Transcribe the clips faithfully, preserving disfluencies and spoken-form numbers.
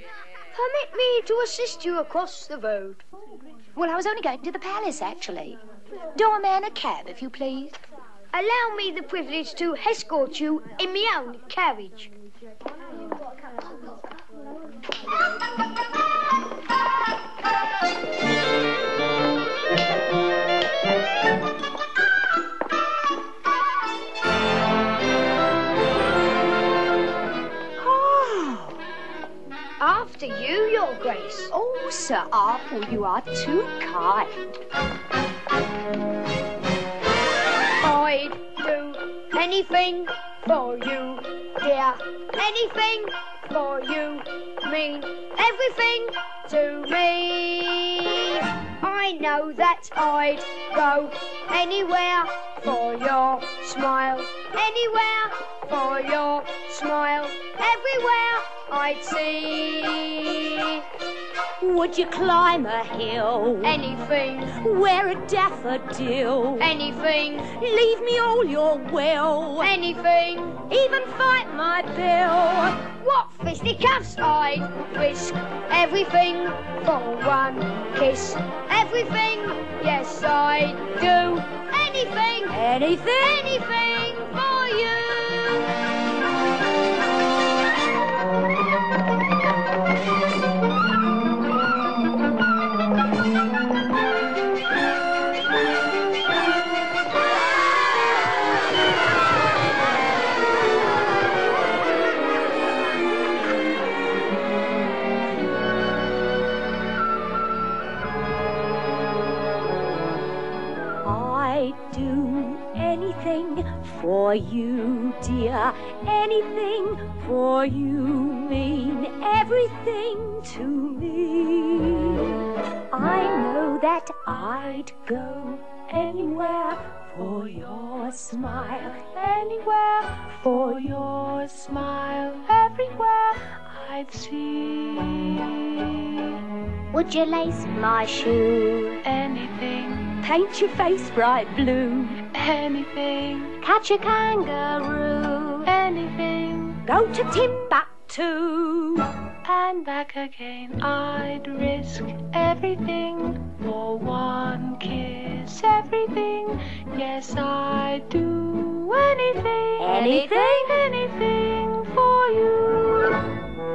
Permit me to assist you across the road. Well, I was only going to the palace, actually. Doorman, a cab, if you please. Allow me the privilege to escort you in my own carriage. After you, Your Grace. Oh, Sir Arthur, you are too kind. I'd do anything for you, dear. Anything for you. Mean everything to me. I know that I'd go anywhere for your smile. Anywhere for your smile. Everywhere I'd see. Would you climb a hill? Anything. Wear a daffodil? Anything. Leave me all your will? Anything. Even fight my bill? What fisticuffs I'd risk. Everything for one kiss. Everything, yes I'd do. Anything. Anything? Anything for you. For you, dear, anything for you, mean everything to me. I know that I'd go anywhere for your smile, anywhere for your smile, everywhere I'd see. Would you lace my shoe? Anything. Paint your face bright blue? Anything. Catch a kangaroo? Anything. Go to Timbuktu and back again. I'd risk everything for one kiss. Everything, yes I'd do anything. Anything? Anything for you.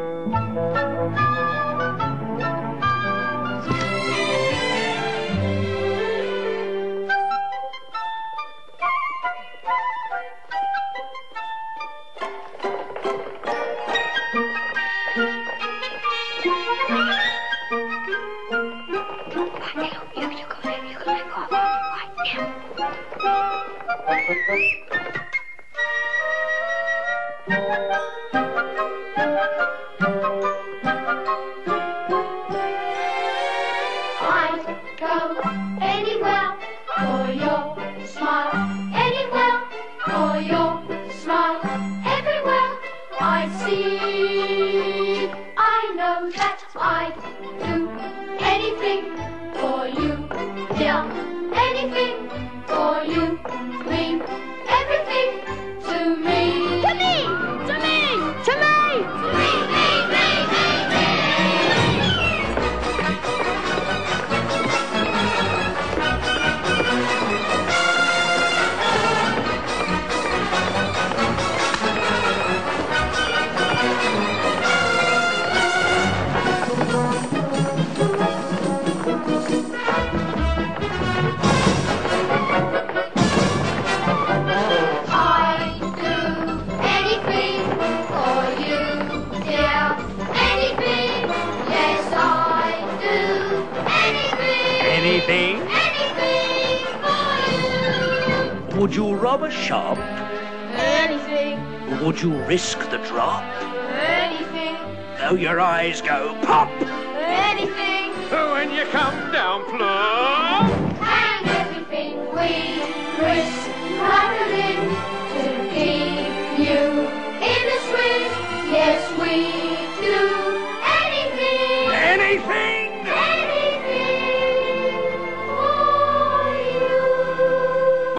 Would you rob a shop? Anything. Would you risk the drop? Anything. Though your eyes go pop? Anything. When you come down plump. And everything we risk, rattling.